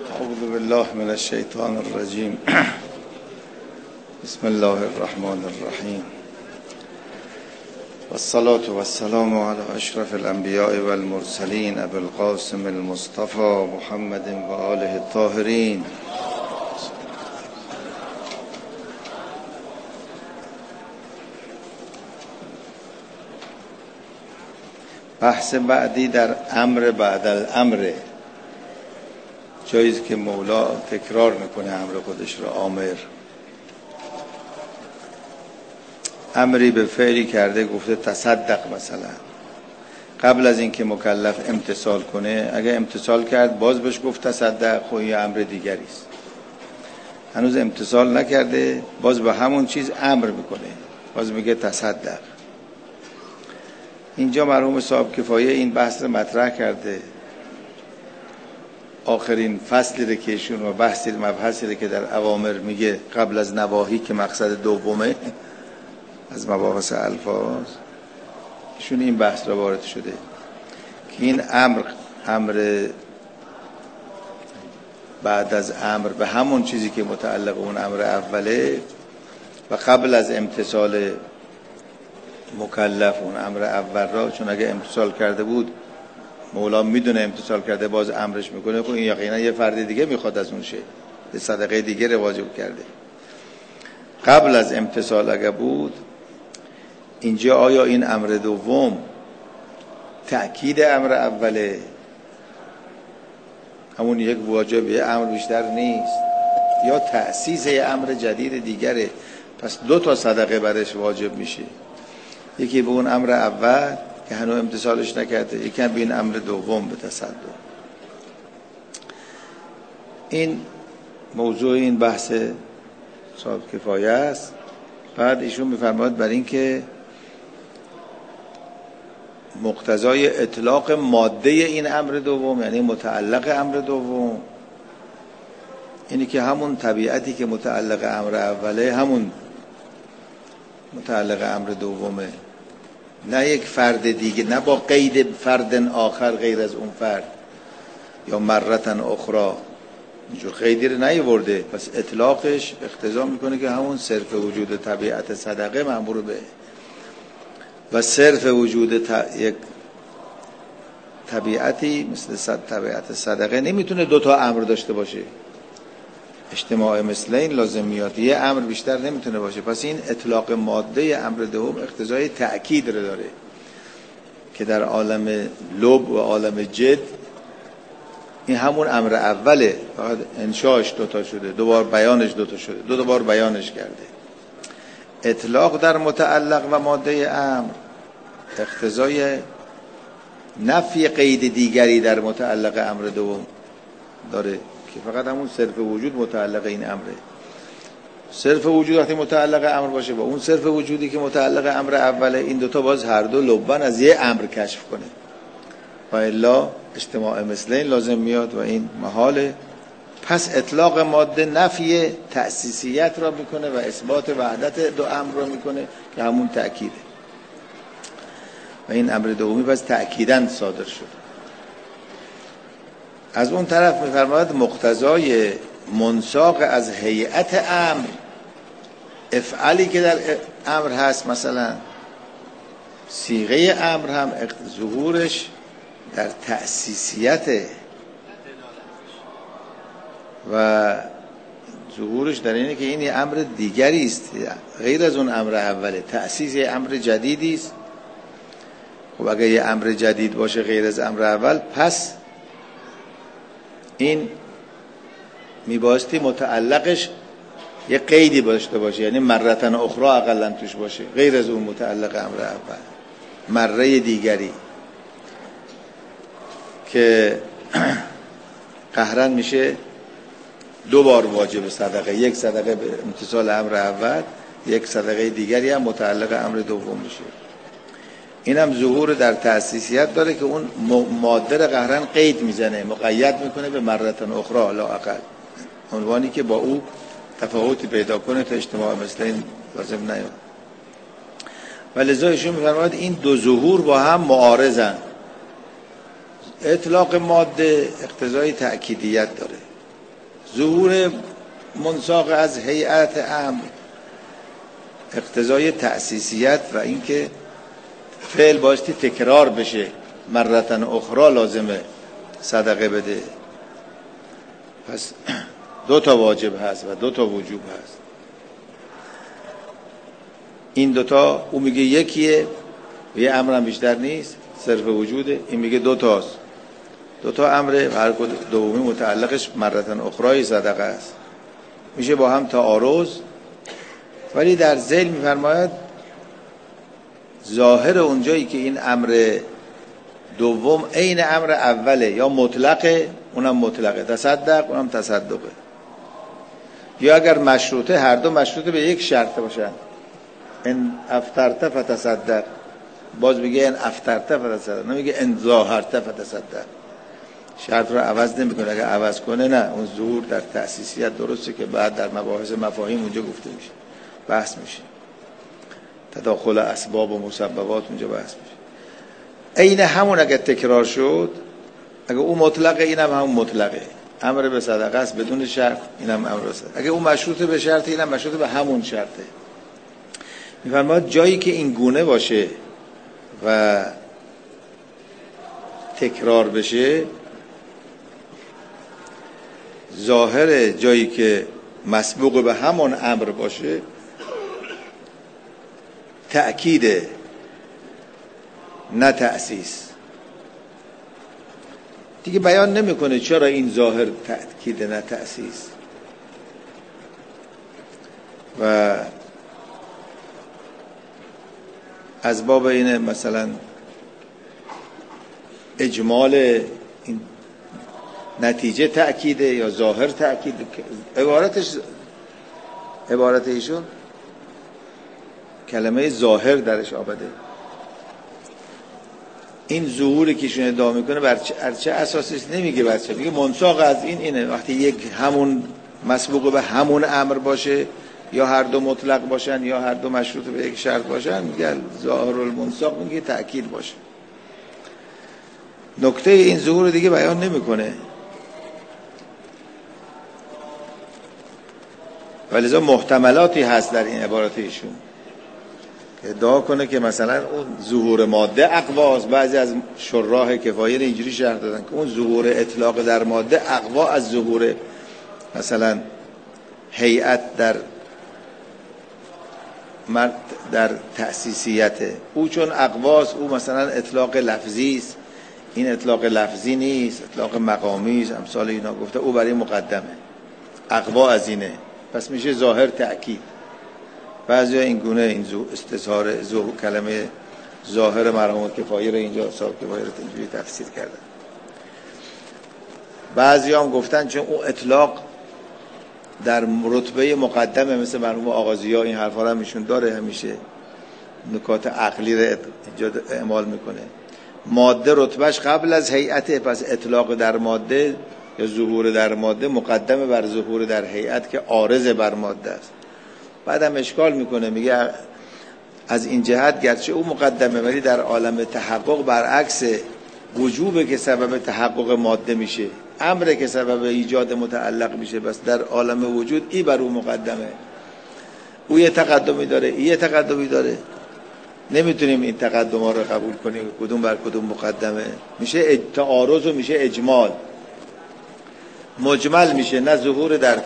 اعوذ بالله من الشیطان الرجیم. بسم الله الرحمن الرحیم. والصلاة والسلام على اشرف الانبیاء والمرسلین ابی القاسم المصطفى محمد و آله الطاهرین. بحث بعدی در امر بعد الامر، جاییست که مولا تکرار میکنه امر خودش رو. امری به فعلی کرده، گفته تصدق مثلا، قبل از اینکه مکلف امتثال کنه، اگه امتثال کرد باز بهش گفت تصدق، خب یه امر دیگری است. هنوز امتثال نکرده، باز به همون چیز امر میکنه، باز میگه تصدق. اینجا مرحوم صاحب کفایه این بحث رو مطرح کرده. آخرین فصلی که ایشون و مبحثی که در اوامر میگه قبل از نواهی که مقصد دومه از مباحث الفاظ، ایشون این بحث را وارد شده که این امر بعد از امر به همون چیزی که متعلق اون امر اوله و قبل از امتثال مکلف اون امر اول را، چون اگه امتثال کرده بود مولا میدونه امتثال کرده باز امرش میکنه، خب این یقینا یه فرد دیگه میخواد از اون شه، یه صدقه دیگه رو واجب کرده. قبل از امتثال اگه بود، اینجا آیا این امر دوم تأکید امر اوله، همون یک واجب، یه امر بیشتر نیست، یا تأسیس یه امر جدید دیگره؟ پس دو تا صدقه برش واجب میشه، یکی به اون امر اول که هنوز امتثالش نکرده، یکی به این امر دوم به تصدق. این موضوع این بحث صاحب کفایه است. بعد ایشون میفرماید بر این که مقتضای اطلاق ماده این امر دوم، یعنی متعلق امر دوم، اینی که همون طبیعتی که متعلق امر اوله همون متعلق امر دومه، نه یک فرد دیگه، نه با قید فرد آخر غیر از اون فرد، یا مرتن اخرى، اینجور قیدی رو نیورده. پس اطلاقش اقتضا میکنه که همون صرف وجود طبیعت صدقه مأمور به، و صرف وجود یک طبیعتی مثل طبیعت صدقه نمیتونه دوتا امر داشته باشه. اجتماع مثلین لازم میاد، یه امر بیشتر نمیتونه باشه. پس این اطلاق ماده امر دوم اقتضای تأکید رو داره که در عالم لب و عالم جد این همون امر اوله، فقط انشاش دوتا شده، دوبار بیانش دوتا شده، دو بار بیانش کرده. اطلاق در متعلق و ماده امر اقتضای نفی قید دیگری در متعلق امر دوم داره که فقط همون صرف وجود متعلق این امره. صرف وجود وقتی متعلق امر باشه با اون صرف وجودی که متعلق امر اوله، این دوتا باز هر دو لبن از یه امر کشف کنه، و الا اجتماع مثلین لازم میاد و این محاله. پس اطلاق ماده نفی تأسیسیت را میکنه و اثبات وحدت دو امر را میکنه که همون تأکیده، و این امر دومی پس تأکیداً صادر شد. از اون طرف میفرماید مقتضای منساق از هیئت امر، افعالی که در امر هست، مثلا صیغه امر هم ظهورش در تأسیسیت و ظهورش در اینه که این امر دیگری است غیر از اون امر اوله، تأسیس امر جدیدی است. خب اگه یه امر جدید باشه غیر از امر اول، پس این میباستی متعلقش یه قیدی داشته باشه، یعنی مرتن اخرى اقلا توش باشه، غیر از اون متعلق امر اول، مره دیگری که قهرن میشه دو بار واجب صدقه، یک صدقه به امتثال امر اول، یک صدقه دیگری هم متعلق امر دوم میشه. این هم ظهور در تأسیسیت داره که اون ماده قهرن قید میزنه، مقید میکنه به مرتن اخرى لا اقل، عنوانی که با او تفاوتی پیدا کنه تا اجتماع مثل این لازم نیاد. و لذا ایشون میفرماید این دو ظهور با هم معارضن. اطلاق ماده اقتضای تأکیدیت داره، ظهور منساق از هیئت امر اقتضای تأسیسیت و اینکه فعل بایستی تکرار بشه، مرتن اخرى لازمه صدقه بده. پس دو تا واجب هست و دو تا وجوب هست. این دوتا او میگه یکیه و یه امر هم بیشتر نیست، صرف وجوده. این میگه دوتاست، دوتا امره و هر دومی متعلقش مرتن اخرى صدقه است. میشه با هم تعارض، ولی در ذیل میفرماید ظاهر اونجایی که این امر دوم عین امر اوله، یا مطلقه اونم مطلقه، تصدق اونم تصدقه، یا اگر مشروطه هر دو مشروطه به یک شرط باشن. ان افطرت فتصدق، باز میگه ان افطرت فتصدق، نمیگه ان ظاهرت فتصدق. شرط رو عوض نمیکنه، اگر عوض کنه نه، اون ظهور در تأسیسیت درسته که بعد در مباحث مفاهیم اونجا گفته میشه، بحث میشه، تداخل اسباب و مسببات اونجا بحث میشه. عین همون اگر تکرار شد، اگر اون مطلقه اینم همون مطلقه، امر به صدقه است بدون شرط، اینم امر به صدقه. اگر اون مشروط به شرط، اینم مشروط به همون شرطه. میفرماید جایی که این گونه باشه و تکرار بشه، ظاهر جایی که مسبوق به همون امر باشه تأکیده، نه تأسیس. دیگه بیان نمیکنه چرا این ظاهر تأکیده نه تأسیس. و از باب اینه مثلا اجمال این نتیجه تأکیده یا ظاهر تأکیده. عبارت ایشون کلمه ظاهر درش آمده. این ظهوری که ایشون ادعا میکنه بر چه اساسی نمیگه، بر چه میگه منساق از این اینه. وقتی یک همون مسبوق به همون امر باشه، یا هر دو مطلق باشن یا هر دو مشروط به یک شرط باشن، میگه ظاهر المنساق، میگه تأکید باشه. نکته این ظهور دیگه بیان نمیکنه، ولذا محتملاتی هست در این عبارات ایشون که ادعا کنه که مثلا اون ظهور ماده اقواست. بعضی از شراح کفایه اینجوری شرح دادن که اون ظهور اطلاق در ماده اقوا از ظهور مثلا هیئت در تأسیسیته. او چون اقواست، او مثلا اطلاق لفظی است، این اطلاق لفظی نیست، اطلاق مقامی است، امثال اینا گفته، او برای مقدمه، اقوا از اینه، پس میشه ظاهر تأکید. بعضی این گونه این استظهار کلمه ظاهر مرحوم کفایه رو اینجا صاحب کفایه رو اینجوری تفسیر کردن. بعضی هم گفتن چون اون اطلاق در رتبه مقدمه، مثل مرحوم آغازی ها این حرفا رو همیشون داره، همیشه نکات عقلی رو اینجا اعمال میکنه. ماده رتبهش قبل از هیئته، پس اطلاق در ماده یا ظهور در ماده مقدمه بر ظهور در هیئت که عارض بر ماده است. بعدم اشکال میکنه، میگه از این جهت گرچه او مقدمه، ولی در عالم تحقق برعکس وجوبه که سبب تحقق ماده میشه، امره که سبب ایجاد متعلق میشه. بس در عالم وجود ای بر او مقدمه، او یه تقدمی داره، ای یه تقدمی داره. نمیتونیم این تقدم ها رو قبول کنیم کدوم بر کدوم مقدمه. میشه تعارض و میشه اجمال. مجمل میشه نه ظهور در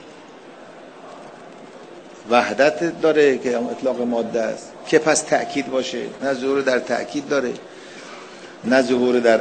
وحدت داره که اطلاق ماده است که پس تأکید باشه، نه ظهور در تأکید داره، نه ظهور در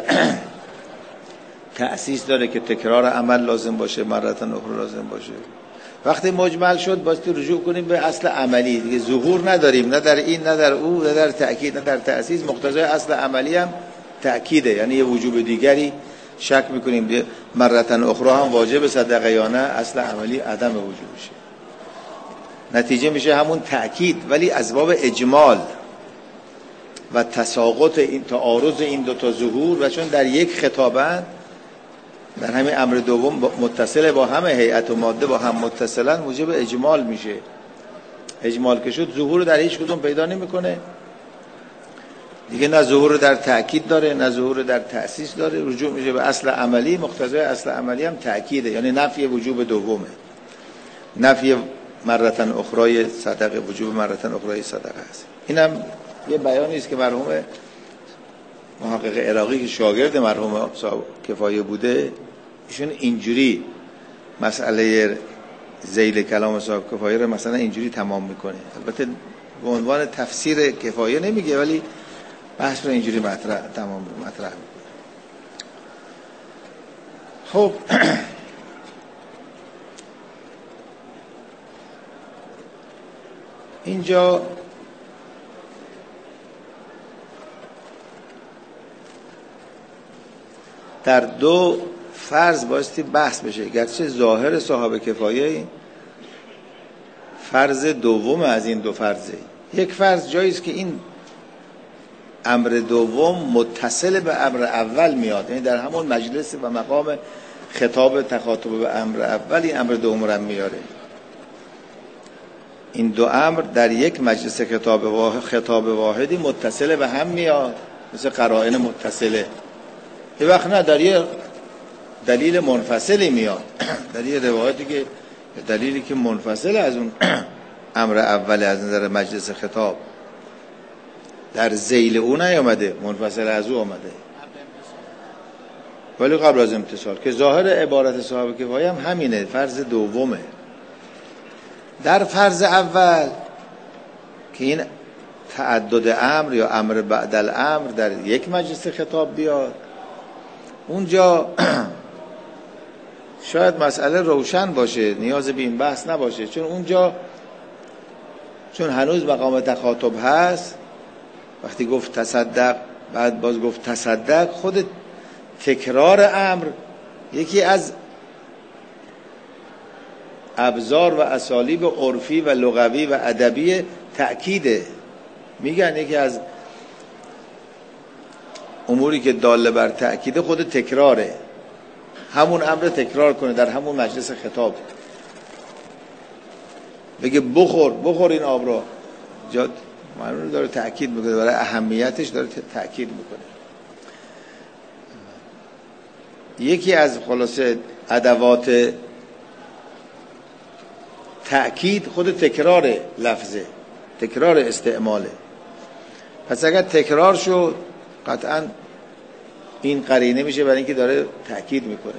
تأسیس داره که تکرار عمل لازم باشه، مرتن اخرى لازم باشه. وقتی مجمل شد باستی رجوع کنیم به اصل عملی دیگه. ظهور نداریم، نه در این، نه در او، نه در تأکید، نه در تأسیس. مقتضای اصل عملی هم تأکیده، یعنی یه وجوب دیگری شک میکنیم مرتن اخرى هم واجب صدقه یا نه، اصل عملی عدم وجوبشه. نتیجه میشه همون تأکید، ولی از باب اجمال و تساقط این تعارض این دو تا ظهور، و چون در یک خطابند، در همین امر دوم متصل با همه هیئت و ماده با هم متصلن، موجب اجمال میشه. اجمال که شد ظهور در هیچ کدوم پیدا نمیکنه. دیگه نه ظهور در تأکید داره نه ظهور در تأسیس داره، رجوع میشه به اصل عملی. مقتضای اصل عملی هم تأکیده، یعنی نفی وجوب دومه، نفی مرتن اخرای صدقه، وجوب مرتن اخرای صدقه هست. اینم یه بیانی است که مرحوم محقق عراقی که شاگرد مرحوم صاحب کفایه بوده، ایشون اینجوری مسئله ذیل کلام صاحب کفایه رو مثلا اینجوری تمام میکنه. البته به عنوان تفسیر کفایه نمیگه، ولی بحث رو اینجوری مطرح میکنه. خب اینجا در دو فرض بایستی بحث بشه، گرچه ظاهر صاحب کفایه فرض دوم از این دو فرضه. یک فرض جاییست که این امر دوم متصل به امر اول میاد، یعنی در همون مجلس و مقام خطاب تخاطب به امر اول این امر دوم رو میاره. این دو امر در یک مجلس خطاب واحدی متصل به هم میاد، مثل قرائن متصله. یه وقت نه در یه دلیل منفصلی میاد، در یه روایتی که دلیلی که منفصل از اون امر اول از نظر مجلس خطاب در ذیل او نیامده، منفصل از او آمده، ولی قبل از امتصال، که ظاهر عبارت صاحب کفایه هم همینه، فرض دومه. در فرض اول که این تعدد امر یا امر بعد الامر در یک مجلس خطاب بیاد، اونجا شاید مسئله روشن باشه، نیاز به این بحث نباشه، چون اونجا چون هنوز مقام تخاطب هست، وقتی گفت تصدق بعد باز گفت تصدق، خود تکرار امر یکی از ابزار و اسالیب عرفی و لغوی و ادبی تأکیده. میگن یکی از اموری که داله بر تأکیده خود تکراره، همون امر تکرار کنه در همون مجلس خطاب، بگه بخور این آب رو، جا معنی رو داره تأکید میکنه، برای اهمیتش داره تأکید میکنه. یکی از خلاصه ادوات تأکید خود تکرار لفظه، تکرار استعماله. پس اگر تکرار شد قطعا این قرینه میشه برای اینکه داره تأکید میکنه.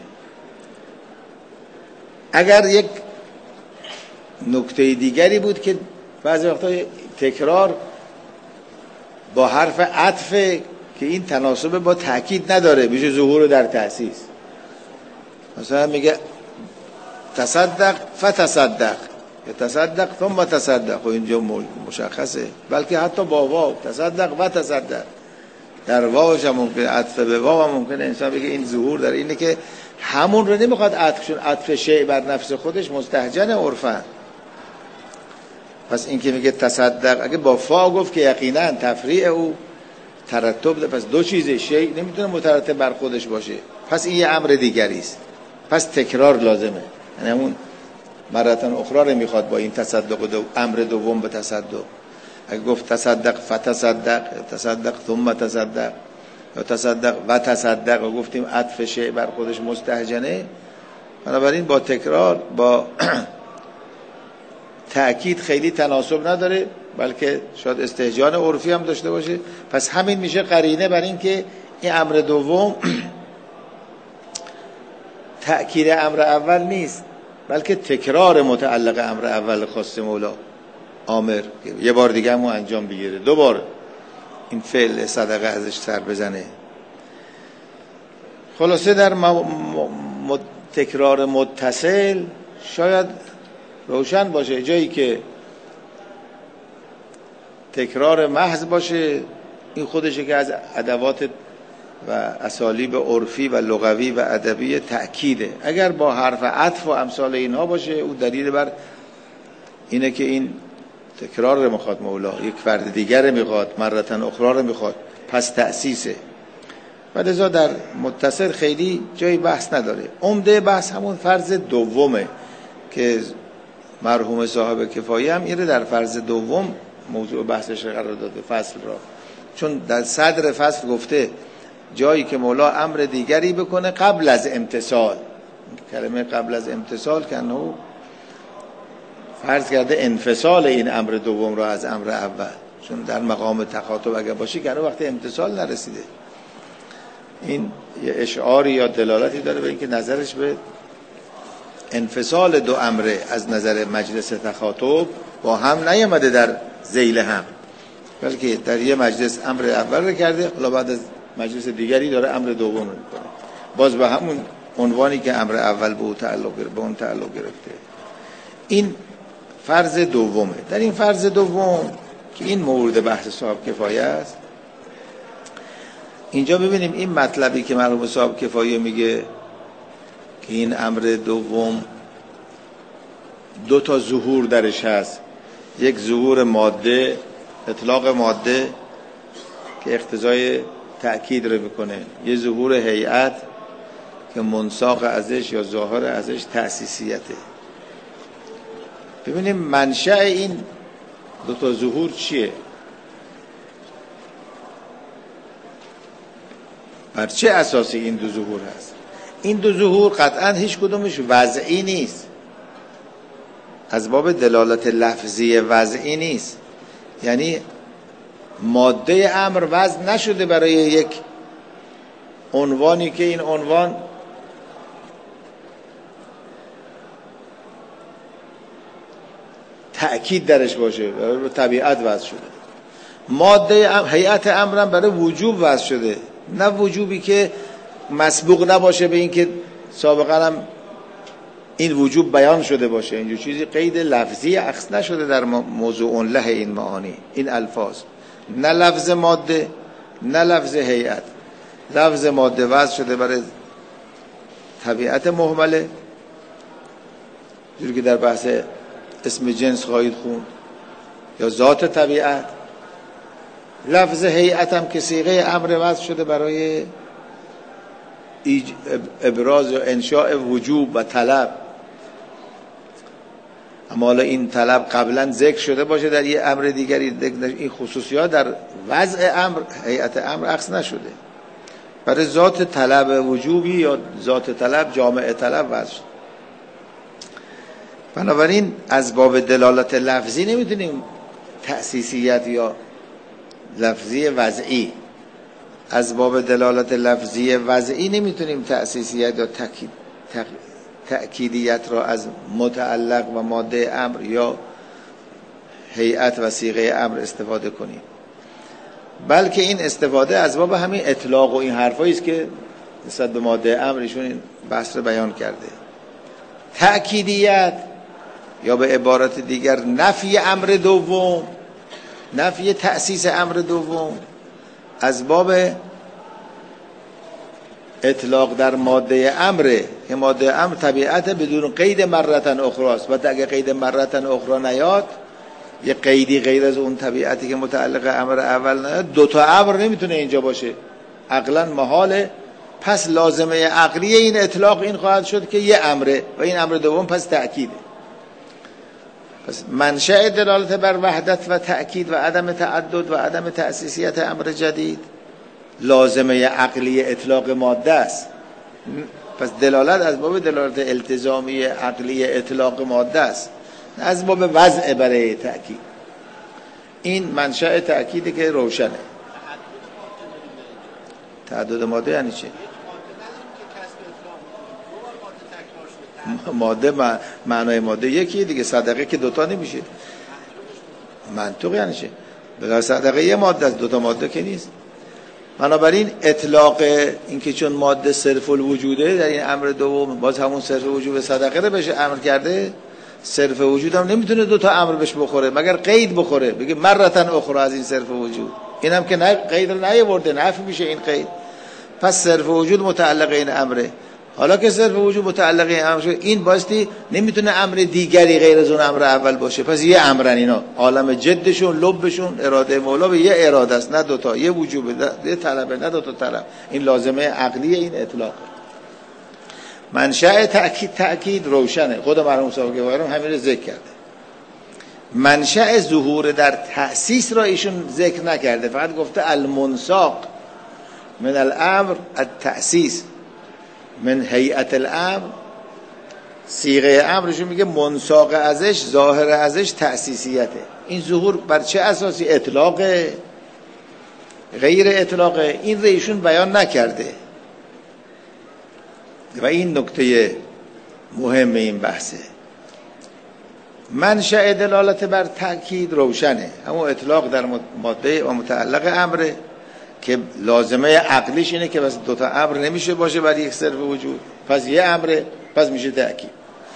اگر یک نکته دیگری بود که بعضی وقتا تکرار با حرف عطف که این تناسب با تأکید نداره، میشه ظهور در تأسیس. مثلا میگه تصدق فتصدق یا تصدق ثم تصدق، و اینجا مشخصه، بلکه حتی با واو تصدق و تصدق، در واوش هم ممکنه، عطف به واو هم ممکنه انسان بگه این ظهور در اینه که همون رو نمیخواد عطف، چون عطف شیء بر نفس خودش مستهجن عرفن. پس این که میگه تصدق اگه با فا گفت که یقینا تفریع او ترتب ده، پس دو چیزه، شیء نمیتونه مترتب بر خودش باشه، پس این یه امر دیگری است، پس تکرار لازمه. یعنی همون مرتن اخرى رو میخواد با این تصدق امر دوم به تصدق. اگه گفت تصدق فتصدق، تصدق ثم تصدق، یا تصدق و تصدق، و گفتیم عطف شیء بر خودش مستهجنه، بنابراین با تکرار با تأکید خیلی تناسب نداره، بلکه شاید استهجان عرفی هم داشته باشه. پس همین میشه قرینه بر این که این امر دوم تأکید امر اول نیست، بلکه تکرار متعلق امر اول خاص مولا آمر یه بار دیگه همو انجام بگیره، دو بار این فعل صدقه ازش سر بزنه. خلاصه در تکرار متصل شاید روشن باشه، جایی که تکرار محض باشه این خودشه که از ادوات و اسالیب عرفی و لغوی و ادبی تأکیده. اگر با حرف عطف و امثال اینها باشه، او دلیل بر اینه که این تکرار رو میخواد مولا، یک فرد دیگر رو میخواد، مرتن اخرى رو میخواد، پس تأسیسه. و لذا در متصل خیلی جای بحث نداره. عمده بحث همون فرض دومه که مرحوم صاحب کفایه هم اینه در فرض دوم موضوع بحثش قرار داده، فصل را چون در صدر فصل گفته جایی که مولا امر دیگری بکنه قبل از امتثال. کلمه قبل از امتثال که انه فرض کرده انفصال این امر دوم را از امر اول، چون در مقام تخاطب اگر باشه که وقتی امتثال نرسیده. این یه اشعاری یا دلالتی داره به اینکه نظرش به انفصال دو امره از نظر مجلس تخاطب با هم نیامده در ذیل هم، بلکه در یه مجلس امر اول رو کرده، حالا بعد از مجلس دیگری داره امر دوم رو میکنه، باز به همون عنوانی که امر اول به اون تعلق گرفته. این فرض دومه. در این فرض دوم که این مورد بحث صاحب کفایه است، اینجا ببینیم این مطلبی که مرحوم صاحب کفایه میگه که این امر دوم دو تا ظهور درش هست، یک ظهور ماده، اطلاق ماده که اقتضای تأکید رو میکنه، یه ظهور هیئت که منساق ازش یا ظاهر ازش تأسیسیته. ببینیم منشأ این دو تا ظهور چیه؟ بر چه اساسی این دو ظهور هست؟ این دو ظهور قطعا هیچ کدومش وضعی نیست، از باب دلالت لفظی وضعی نیست، یعنی ماده امر وضع نشده برای یک عنوانی که این عنوان تأکید درش باشه، برای طبیعت وضع شده. ماده هیئت امرم برای وجوب وضع شده، نه وجوبی که مسبوق نباشه به این که سابقا هم این وجوب بیان شده باشه. اینجور چیزی قید لفظی اخذ نشده در موضوع له این معانی، این الفاظ، نه لفظ ماده نه لفظ هیئت. لفظ ماده وضع شده برای طبیعت مهمله، جوری که در بحث اسم جنس خواهید خوند، یا ذات طبیعت. لفظ هیئت هم که صیغه امر وضع شده برای ابراز و انشاء وجوب و طلب. اما حالا این طلب قبلا ذکر شده باشه در یه امر دیگری، این خصوصیات در وضع امر هیئت امر عکس نشده، برای ذات طلب وجوبی یا ذات طلب جامع طلب وضع شده. بنابراین از باب دلالت لفظی نمیتونیم تأسیسیت یا لفظی وضعی، از باب دلالت لفظی وضعی نمیتونیم تأسیسیت یا تأکیدیت را از متعلق و ماده امر یا هیئت و صیغه امر استفاده کنیم، بلکه این استفاده از باب همین اطلاق و این حرفایی است که نسبت به ماده امر ایشون این بحث رو بیان کرده. تأکیدیت یا به عبارت دیگر نفی امر دوم، نفی تأسیس امر دوم، از باب اطلاق در ماده امره که ماده امر طبیعت بدون قید مرتن اخرى است، و اگه قید مرتن اخرى نیاد، یه قیدی غیر از اون طبیعتی که متعلق امر اول نیاد، دو تا امر نمیتونه اینجا باشه، عقلا محاله. پس لازمه عقلی این اطلاق این خواهد شد که یه امره و این امر دوم پس تأکیده. پس منشأ دلالت بر وحدت و تأکید و عدم تعدد و عدم تأسیسیت امر جدید لازمه عقلی اطلاق ماده است. پس دلالت از باب دلالت التزامی عقلی اطلاق ماده است، نه از باب وضع برای تأکید. این منشأ تأکیده که روشنه. تعدد ماده یعنی چه؟ ماده معنای ماده یکیه دیگه، صدقه که دوتا نمیشه. منطق یعنی چه؟ بلا صدقه یه ماده از دوتا ماده که نیست. بنابراین اطلاق این که چون ماده صرف الوجوده در این امر دوم، باز همون صرف وجود صدقه رو بهش امر کرده. صرف وجود هم نمیتونه دوتا امر بهش بخوره مگر قید بخوره، بگه مرتن اخرى از این صرف وجود. این هم که قید رو نیاورده، نفی میشه این قید. پس صرف وجود متعلق این امره. حالا که صرف وجود متعلق این امر شد، این باستی نمیتونه امر دیگری غیر از اون امر اول باشه. پس یه امرن اینا، عالم جدشون لبشون اراده مولا به یه اراده است، نه دوتا. یه وجوب، یه طلبه، نه دوتا طلب. این لازمه عقلی این اطلاق. منشأ تأکید روشنه، خود مرحوم صاحب گوهرم همین رو ذکر کرده. منشأ ظهور در تأسیس را ایشون ذکر نکرده، فقط گفته المنساق من الامر التأسیس من هیئت الامر. صیغه امرشون میگه منساق ازش، ظاهر ازش تأسیسیته. این ظهور بر چه اساسی؟ اطلاق، غیر اطلاق؟ این رو ایشون بیان نکرده و این نکته مهم این بحثه. منشأ دلالت بر تأکید روشنه، اما اطلاق در ماده و متعلق امره که لازمه عقلیش اینه که بس دوتا امر نمیشه باشه برای یک صرف وجود، پس یه امره، پس میشه تأکید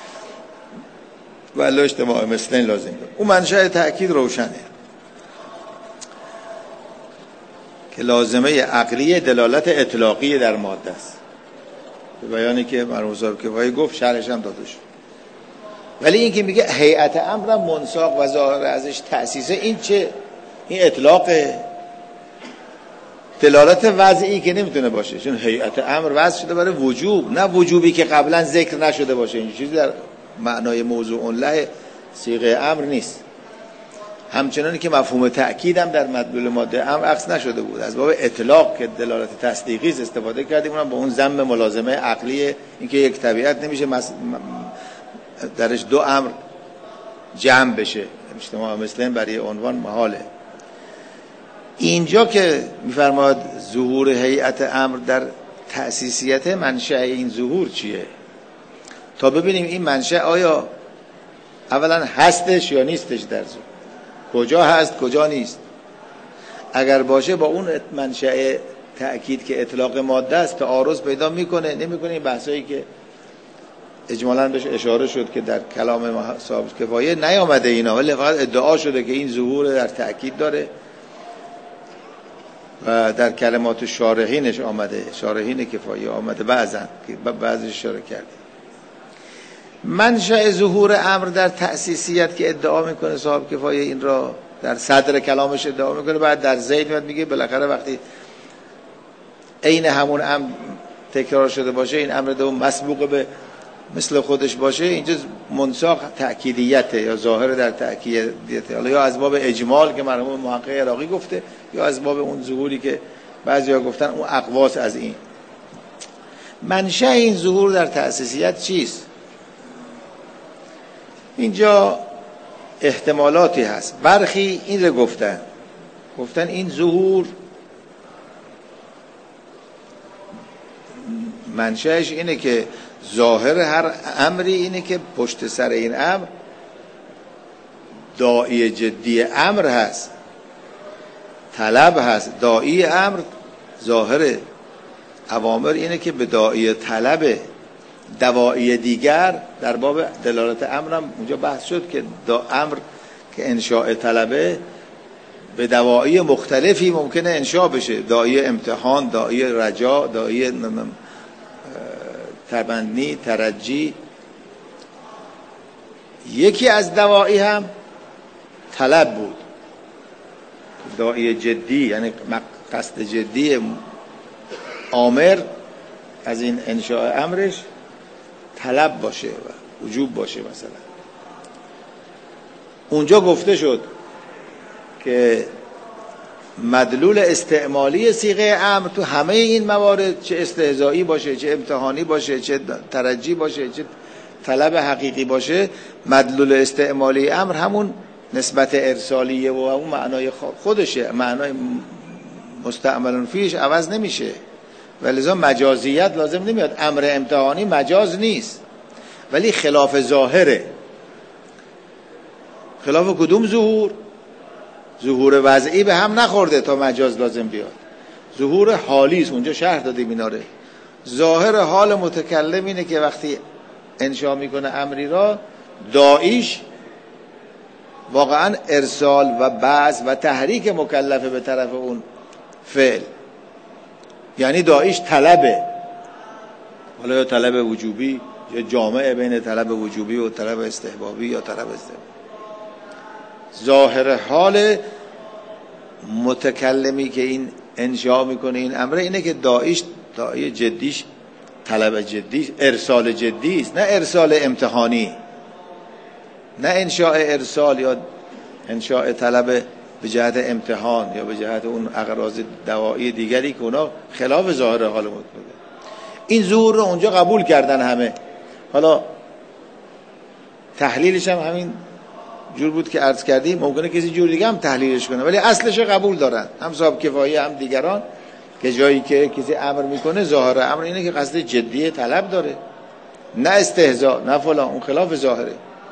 و الا اجتماع مثلین لازم داره. اون منشأ تأکید روشنه که لازمه عقلی دلالت اطلاقی در ماده است، به بیانی که مرحوم صاحب کفایی گفت، شرحش هم داده شد. ولی این که میگه هیئت امر منساق و ظاهر ازش تأسیسه، این چه؟ این اطلاقه، دلالت وضعی که نمیتونه باشه، چون هیئت امر وضع شده برای وجوب، نه وجوبی که قبلا ذکر نشده باشه. این چیزی در معنای موضوع له صیغه امر نیست. همچنانی که مفهوم تأکید هم در مدلول ماده امر عکس نشده بود، از باب اطلاق که دلالت تصدیقی استفاده کردیم، اونم با اون ضم ملازمه عقلی، اینکه یک طبیعت نمیشه درش دو امر جمع بشه، اجتماع مثلین برای عنوان محاله. اینجا که میفرماد ظهور هیئت امر در تأسیسیت، منشأ این ظهور چیه؟ تا ببینیم این منشأ آیا اولا هستش یا نیستش، در ظهور کجا هست کجا نیست. اگر باشه با اون منشأ تأکید که اطلاق ماده است تعارض پیدا میکنه نمیکنه. این بحثایی که اجمالاً بهش اشاره شد که در کلام صاحب کفایه نیامده اینا، ولی فقط ادعا شده که این ظهور در تأکید داره و در کلمات شارحینش آمده، شارحین کفایه آمده بعضن که بعضی اشاره کرده. منشأ ظهور امر در تأسیسیت که ادعا میکنه صاحب کفایه، این را در صدر کلامش ادعا میکنه، بعد در ذیل میاد میگه بالاخره وقتی عین همون امر تکرار شده باشه، این امر دوم مسبوق به مثل خودش باشه، اینجا منساق تأکیدیته یا ظاهر در تأکیدیته، حالا یا از باب اجمال که مرحوم محقق عراقی گفته، یا از باب اون ظهوری که بعضیا گفتن اون اقواس از این. منشأ این ظهور در تأسیسیت چیست؟ اینجا احتمالاتی هست. برخی این رو گفتن این ظهور منشأش اینه که ظاهر هر امری اینه که پشت سر این امر داعی جدی امر هست، طلب هست. داعی امر ظاهر اوامر اینه که به داعی طلب دواعی دیگر در باب دلالت امرم اونجا بحث شد که امر که انشاء طلبه به دواعی مختلفی ممکنه انشاء بشه، داعی امتحان، داعی رجا، داعی تبنی، ترجی. یکی از دواعی هم طلب بود، داعی جدی، یعنی قصد جدی آمر از این انشاء امرش طلب باشه و وجوب باشه. مثلا اونجا گفته شد که مدلول استعمالی صیغه امر تو همه این موارد، چه استهزایی باشه، چه امتحانی باشه، چه ترجی باشه، چه طلب حقیقی باشه، مدلول استعمالی امر همون نسبت ارسالیه و اون معنای خودشه، معنای مستعملون فیش عوض نمیشه و لذا مجازیت لازم نمیاد. امر امتحانی مجاز نیست ولی خلاف ظاهره. خلاف کدوم ظهور؟ ظهور وضعی به هم نخورده تا مجاز لازم بیاد. ظهور حالی است، اونجا شرح داده میناره. ظاهر حال متکلم اینه که وقتی انشا میکنه امری را، داعیش واقعا ارسال و بعث و تحریک مکلفه به طرف اون فعل، یعنی داعیش طلبه، حالا یا طلب وجوبی یا جامعه بین طلب وجوبی و طلب استحبابی یا طلب استحبابی. ظاهر حال متکلمی که این انشاء میکنه این امره اینه که داعیش، داعی جدیش طلب جدی، ارسال جدی است، نه ارسال امتحانی، نه انشاء ارسال یا انشاء طلب به جهت امتحان یا به جهت اون اغراض دوایی دیگری که اونا خلاف ظاهر حال بود. این ظهور رو اونجا قبول کردن همه. حالا تحلیلش هم همین جور بود که عرض کردیم، ممکنه کسی جور دیگه هم تحلیلش کنه، ولی اصلش قبول دارن، هم صاحب کفایی هم دیگران، که جایی که کسی امر میکنه ظاهر امر اینه که قصد جدی طلب داره، نه استهزاء نه فلان، اون خلاف ظاهره.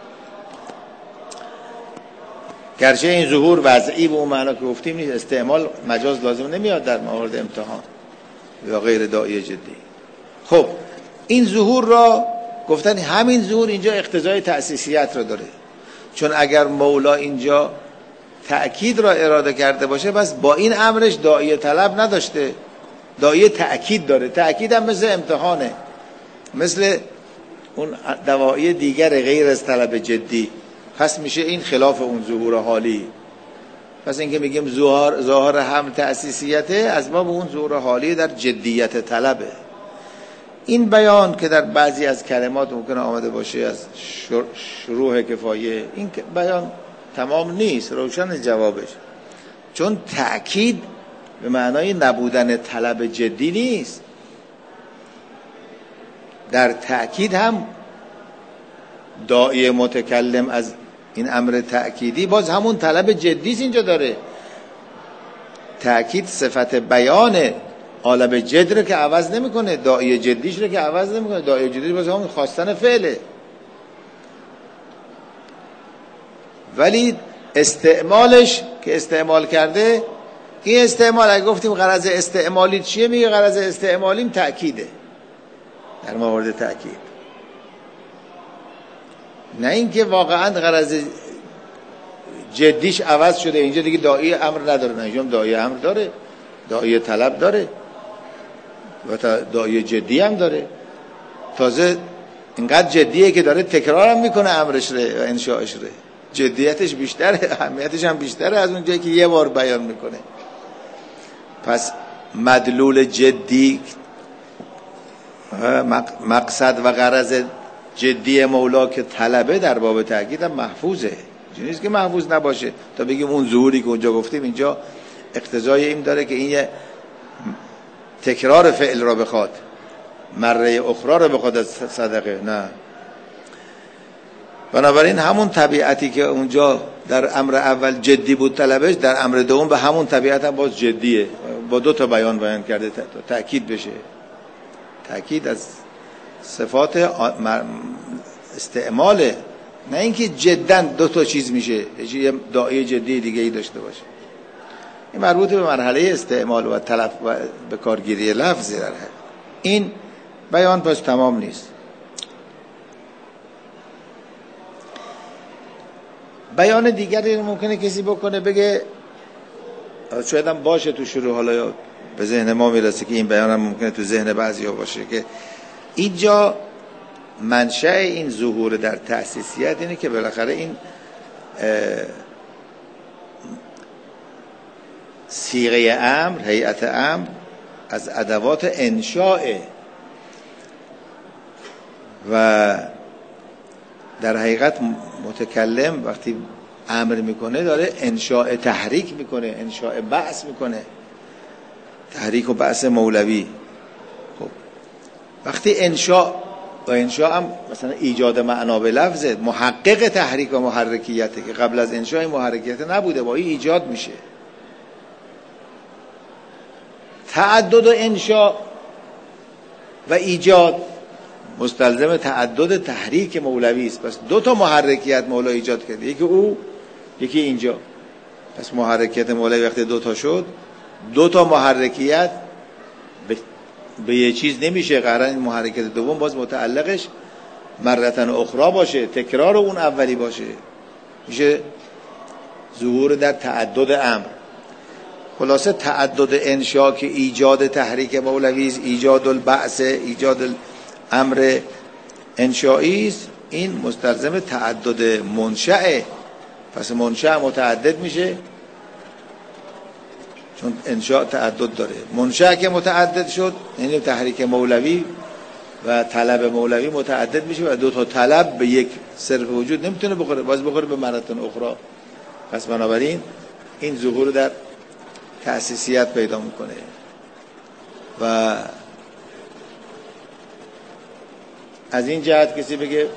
گرچه این ظهور وضعی به اون معنا که گفتیم نیست، استعمال مجاز لازم نمیاد در مورد امتحان یا غیر داعی جدی. خب این ظهور را گفتن همین ظهور اینجا اقتضای تأسیسیت را داره، چون اگر مولا اینجا تأکید را اراده کرده باشه بس با این امرش داعی طلب نداشته، داعی تأکید داره. تأکید هم مثل امتحانه، مثل اون دواعی دیگر غیر از طلب جدی، پس میشه این خلاف اون ظهور حالی. پس اینکه میگیم ظاهر هم تأسیسیته از باب اون ظهور حالی در جدیت طلبه. این بیان که در بعضی از کلمات ممکنه آمده باشه از شروح کفایه، این بیان تمام نیست، روشن جوابش، چون تأکید به معنای نبودن طلب جدی نیست. در تأکید هم داعی متکلم از این امر تأکیدی باز همون طلب جدیست اینجا داره. تأکید صفت بیان عالم جد رو که عوض نمیکنه، داعی جدیش رو که عوض نمیکنه، داعی جدیش باز همون خواستن فعله. ولی استعمالش که استعمال کرده، این استعمال اگه گفتیم غرض استعمالی چیه، میگه غرض استعمالیم تأکیده در مورد تأکید، نه اینکه واقعا غرض جدیش عوض شده اینجا دیگه داعی امر نداره. نه، اینجا داعی امر داره، داعی طلب داره و داعی جدی هم داره. تازه اینقدر جدیه که داره تکرار هم میکنه امرش ره و انشاءش ره، جدیتش بیشتره، اهمیتش هم بیشتره از اون جایی که یه بار بیان میکنه. پس مدلول جدی، مقصد و غرض جدی مولا که طلبه در باب تأکید هم محفوظه، نیست که محفوظ نباشه. تا بگیم اون ظهوری که اونجا گفتیم اینجا اقتضای این داره که این یه تکرار فعل را بخواد، مره اخرى را بخواد از صدقه، نه. بنابراین همون طبیعتی که اونجا در امر اول جدی بود طلبش، در امر دوم به همون طبیعت هم باز جدیه، با دو تا بیان کرده تأکید بشه. تأکید از صفات استعماله، نه اینکه جدا دو تا چیز میشه، یه داعی جدی دیگه ای داشته باشه. این مربوط به مرحله استعمال و طلب و به کارگیری لفظی در حقیقت. این بیان پس تمام نیست. بیان دیگری ممکنه کسی بکنه، بگه شاید هم باشه تو شروع، حالا یا به ذهن ما میرسه که این بیان هم ممکنه تو ذهن بعضی ها باشه، که اینجا منشأ این ظهور در تأسیسیت اینه که بالاخره این صیغه امر، هیئت امر از ادوات انشاء و در حقیقت متکلم وقتی امر میکنه داره انشاء تحریک میکنه، انشاء بعث میکنه، تحریک و بعث مولوی. خب وقتی انشاء و انشاء هم مثلا ایجاد معنا به لفظ، محقق تحریک و محرکیته که قبل از انشاء محرکیت نبوده، با این ایجاد میشه. تعدد انشاء و ایجاد مستلزم تعدد تحریک مولوی است. پس دو تا محرکیت مولا ایجاد کرده، یکی او یکی اینجا. پس محرکیت مولوی وقتی دو تا شد، دو تا محرکیت به یه چیز نمیشه، قرار این محرکیت دوم باز متعلقش مرتن اخرى باشه، تکرار اون اولی باشه، میشه ظهور در تعدد امر. خلاصه تعدد انشاء که ایجاد تحریک مولوی است، ایجاد البعث، ایجاد امر انشائی است، این مستلزم تعدد منشأ. پس منشأ متعدد میشه چون انشاء تعدد داره. منشأ که متعدد شد یعنی تحریک مولوی و طلب مولوی متعدد میشه و دو تا طلب به یک صرف وجود نمیتونه بخوره، باز بخوره به مرتن اخرى. پس بنابراین این ظهور در تأسیسیت پیدا میکنه و از این جهت کسی بگه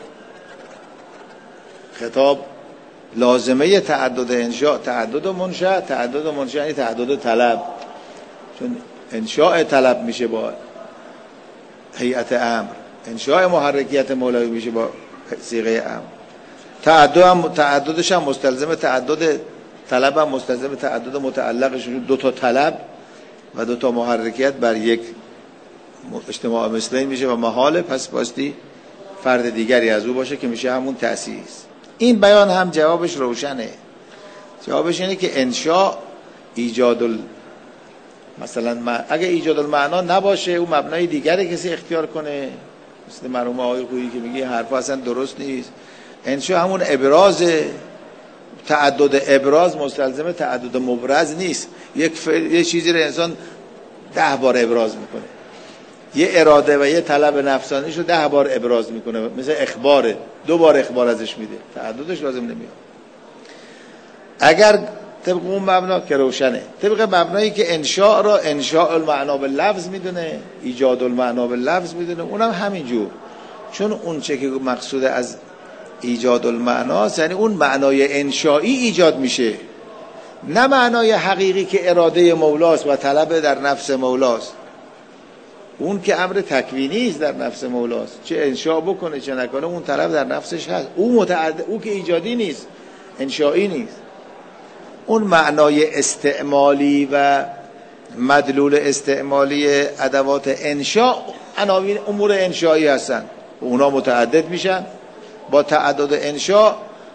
خطاب لازمه تعدد انشاء تعدد منشأ، تعدد منشأ یعنی تعدد طلب، چون انشاء طلب میشه با هیئت امر، انشاء محرکیت مولوی میشه با صیغه امر، تعددش هم مستلزم تعدد طلب، هم مستلزم تعدد متعلقش، دو تا طلب و دو تا محرکیت بر یک اجتماع مثلین میشه و محاله پس باستی فرد دیگری از او باشه که میشه همون تأسیس. این بیان هم جوابش روشنه. جوابش اینه که انشاء ایجاد مثلا اگه ایجاد المعنا نباشه اون مبنای دیگری کسی اختیار کنه، مثل مرحوم آقای خویی که میگه حرفا اصلا درست نیست. انشاء همون ابراز، تعدد ابراز مستلزم تعدد مبرز نیست. یه چیزی رو انسان 10 بار ابراز میکنه، یه اراده و یه طلب نفسانیش رو 10 بار ابراز میکنه، مثل اخباره 2 بار اخبار ازش میده، تعددش لازم نمیاد. اگر طبق اون مبنا که روشنه، طبق مبنایی که انشاء را انشاء المعنا باللفظ میدونه، ایجاد المعنا باللفظ میدونه، اونم همینجور، چون اون چه که مقصود از ایجاد المعناست یعنی اون معنای انشایی ایجاد میشه، نه معنای حقیقی که اراده مولاست و طلب در نفس مولاست. اون که امر تکوینی است در نفس مولاست، چه انشاء بکنه چه نکنه اون طلب در نفسش هست، او که ایجادی نیست، انشایی نیست. اون معنای استعمالی و مدلول استعمالی ادوات انشاء عناوین امور انشایی هستن، اونا متعدد میشن. با تعدد انشاء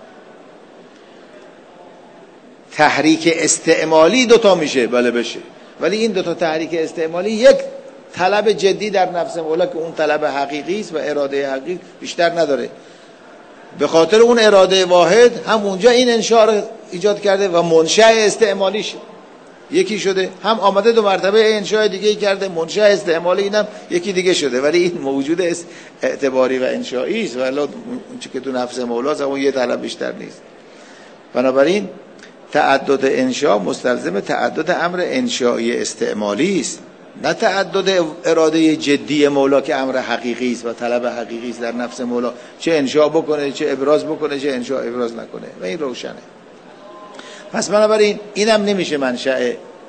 تحریک استعمالی 2 تا میشه، بله بشه، ولی این 2 تا تحریک استعمالی یک طلب جدی در نفس مولا که اون طلب حقیقی است و اراده حقیقی بیشتر نداره، به خاطر اون اراده واحد هم اونجا این انشاء رو ایجاد کرده و منشأ استعمالیش یکی شده، هم آمده 2 مرتبه انشاء دیگه کرده، منشأ استعمالی اینم یکی دیگه شده، ولی این موجود اعتباری و انشایی است، ولی اون که تو نفس مولاست اون یه طلب بیشتر نیست. بنابراین تعدد انشاء مستلزم تعدد امر انشایی استعمالی است، نه تعدد اراده جدی مولا که امر حقیقی است و طلب حقیقی است در نفس مولا، چه انشاء بکنه چه ابراز بکنه چه انشاء ابراز نکنه، و این روشنه. پس بنابراین اینم نمیشه منشأ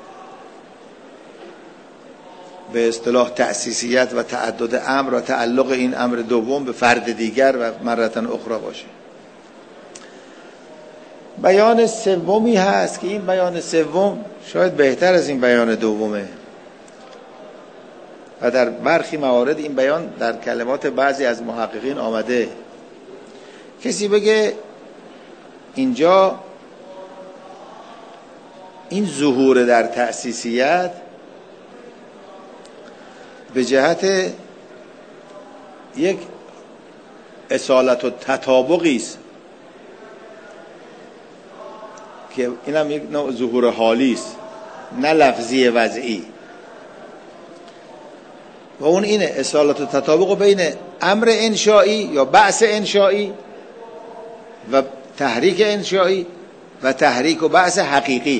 به اصطلاح تأسیسیت و تعدد امر و تعلق این امر دوم به فرد دیگر و مرتن اخرى باشه. بیان سومی هست که این بیان سوم شاید بهتر از این بیان دومه و در برخی موارد این بیان در کلمات بعضی از محققین آمده. کسی بگه اینجا این ظهور در تأسیسیت به جهت یک اصالت و تطابقی است که اینم یک نوع ظهور حالی است، نه لفظی وضعی، و اون اینه اصالت و تطابق بین امر انشایی یا بعث انشایی و تحریک انشایی و تحریک و بعث حقیقی.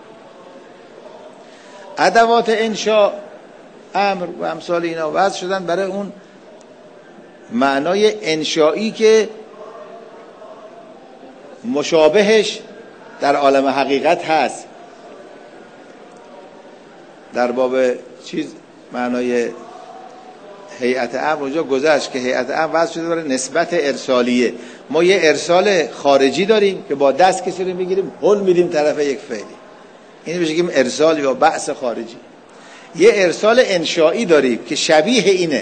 ادوات انشاء، امر و امثال اینا وضع شدن برای اون معنای انشایی که مشابهش در عالم حقیقت هست. در باب چیز معنای هیئت امر اونجا گذشت که هیئت امر وضع شده برای نسبت ارسالیه. ما یه ارسال خارجی داریم که با دست کسی رو میگیریم هل میدیم طرف یک فعلی، این بهش میگیم ارسال یا بعث خارجی. یه ارسال انشایی داریم که شبیه اینه،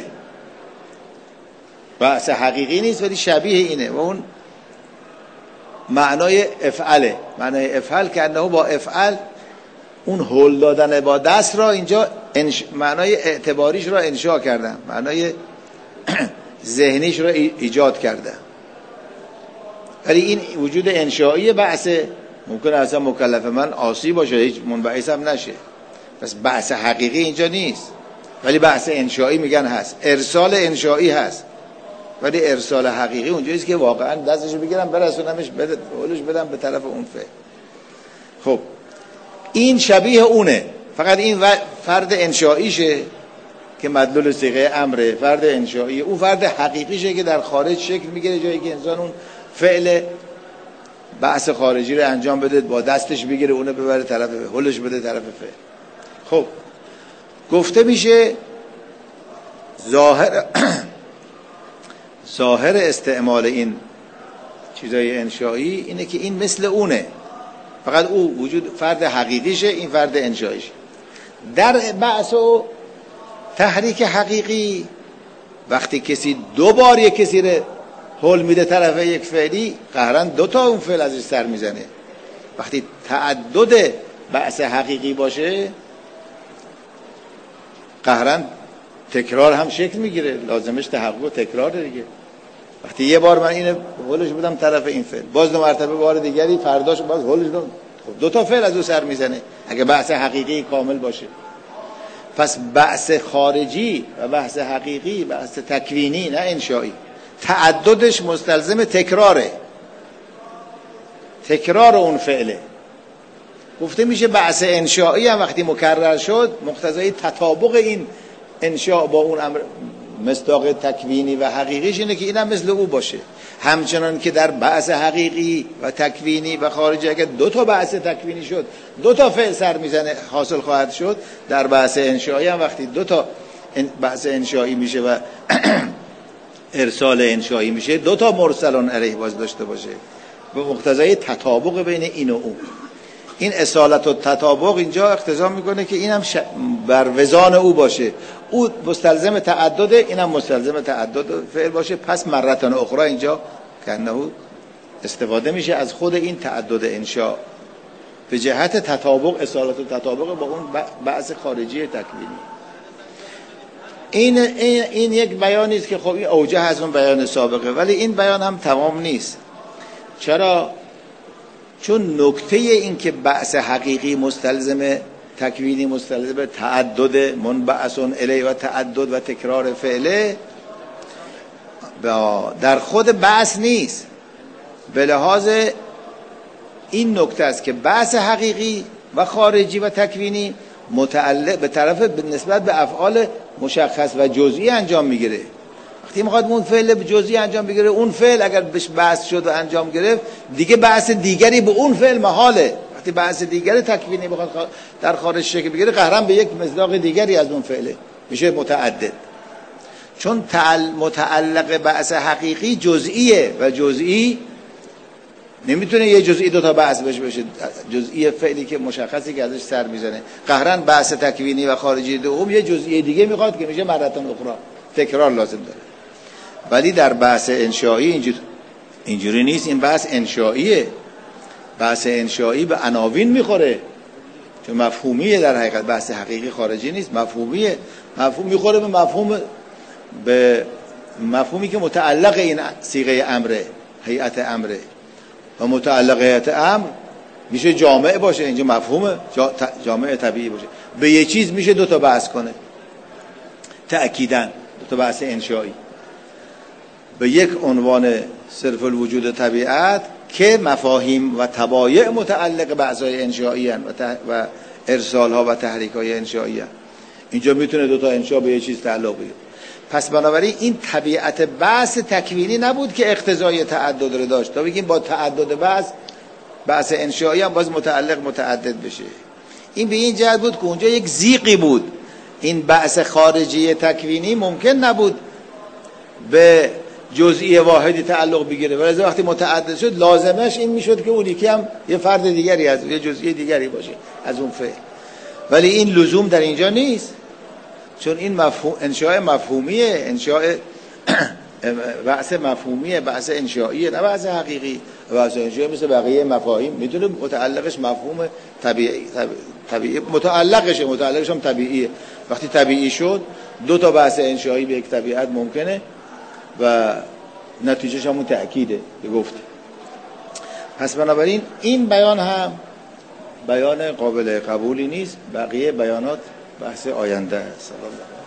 بعث حقیقی نیست ولی شبیه اینه، و اون معنای افعله. معنای افعل که انه با افعل اون هل دادن با دست را اینجا معنای اعتباریش را انشا کردن، معنای ذهنیش را ایجاد کردن، ولی این وجود انشایی بعثه. ممکنه اصلا مکلف من عاصی باشه هیچ منبعث هم نشه، پس بعث حقیقی اینجا نیست، ولی بعث انشایی میگن هست، ارسال انشایی هست، ولی ارسال حقیقی اونجاییست که واقعا دستشو بگیرم برسونمش، قولش بدم به طرف اون فعل. خب این شبیه اونه، فقط این فرد انشائیشه که مدلول صیغه امره، فرد انشایی. اون فرد حقیقیشه که در خارج شکل میگیره، جایی که انسان اون فعل بعث خارجی رو انجام بده، با دستش بگیره اونو ببره طرف، هلش بده طرف فعل. خب گفته میشه ظاهر استعمال این چیزای انشایی اینه که این مثل اونه، فقط او وجود فرد حقیقیشه، این فرد انشاییشه. در بعث و تحریک حقیقی وقتی کسی دو بار یک کسی رو هول میده طرف یک فعلی، قهرن دو تا اون فعل ازش سر میزنه. وقتی تعدد بعث حقیقی باشه قهرن تکرار هم شکل میگیره، لازمش تحقق و تکراره دیگه. وقتی یه بار من اینو هولش بدم طرف این فعل، باز دو مرتبه بار دیگری فرداش باز هولش بدم، دو تا فعل از او سر میزنه اگه بعث حقیقی کامل باشه. پس بعث خارجی و بعث حقیقی، بعث تکوینی نه انشایی، تعددش مستلزم تکراره، تکرار اون فعله. گفته میشه بعث انشایی هم وقتی مکرر شد مقتضای تطابق این انشاء با اون امر مصداق تکوینی و حقیقیش اینه که اینم مثل او باشه. همچنان که در بعث حقیقی و تکوینی و خارجی اگر دو تا بعث تکوینی شد دو تا فعل سر میزنه حاصل خواهد شد، در بعث انشایی هم وقتی دو تا بعث انشایی میشه و ارسال انشایی میشه دو تا مرسلون علیه باز داشته باشه به مقتضای تطابق بین این و اون. این اصالت و تطابق اینجا اقتضا میکنه که اینم بر وزان او باشه، او مستلزم تعدد، اینم مستلزم تعدد فعل باشه. پس مرتان اخرى اینجا کنه استفاده میشه از خود این تعدد انشاء به جهت تطابق، اصالت و تطابق با اون بعض خارجی تکوینی. این یک بیانی است که خب این اوجه از اون بیان سابقه، ولی این بیان هم تمام نیست. چرا؟ چون نکته این که بعث حقیقی مستلزم تکوینی، مستلزم تعدد منبعثون الی و تعدد و تکرار فعله در خود بعث نیست. به لحاظ این نکته است که بعث حقیقی و خارجی و تکوینی متعلق به طرف نسبت به افعال مشخص و جزئی انجام میگیره. وقتی میخواد اون فعل جزئی انجام بگیره، اون فعل اگر بهش بعث شد و انجام گرفت دیگه بعث دیگری به اون فعل محاله. وقتی بعث دیگری تکوینی بخواد در خارج شکل بگیره قهرن به یک مصداق دیگری از اون فعله، میشه متعدد. چون متعلق بعث حقیقی جزئیه و جزئی نمیتونه یه جزئی دو تا بعث بشه، جزئی فعلی که مشخصی که ازش سر میزنه. قهرن بعث تکوینی و خارجی دوم یه جزئی دیگه میخواد که میشه مرتان اخرى، تکرار لازم داره. ولی در بحث انشایی اینجوری نیست. این بحث انشاییه، بحث انشایی به عناوین میخوره، چون مفهومیه در حقیقت. بحث حقیقی خارجی نیست، مفهومیه. مفهوم میخوره به مفهومی که متعلق این صیغه امره، هیئت امره، و متعلق هیئت امر میشه جامع باشه. اینجا مفهوم جامع طبیعی باشه. به یه چیز میشه دو تا بحث کنه تأکیداً، دو تا بحث انشایی به یک عنوان صرف الوجود طبیعت که مفاهیم و طبایع متعلق به اعضای انشایی و ارسال ها و تحریک های انشایی هست. اینجا میتونه دو تا انشا به یه چیز تعلق بگیره. پس بنابراین این طبیعت بحث تکوینی نبود که اقتضای تعدد رو داشت تا بگیم با تعدد بحث انشایی هم باز متعدد بشه. این به این جهت بود که اونجا یک زیقی بود. این بحث خارجی تکوینی ممکن نبود به جزئی واحدی تعلق بگیره، ولی وقتی متعدد شد لازمش این میشد که اون یکی هم یه فرد دیگری از یه جزئی دیگری باشه از اون فعل. ولی این لزوم در اینجا نیست، چون این انشاء مفهومیه، انشاء بحث مفهومیه، بحث انشائیه، نه بحث حقیقی. بحث انشاء مثل بقیه مفاهیم میتونه متعلقش مفهوم طبیعی متعلقش هم طبیعیه. وقتی طبیعی شد دو تا بحث انشایی به یک طبیعت ممکنه و نتیجهش همون تأکیده که گفت. پس بنابراین این بیان هم بیان قابل قبولی نیست، بقیه بیانات بحث آینده است.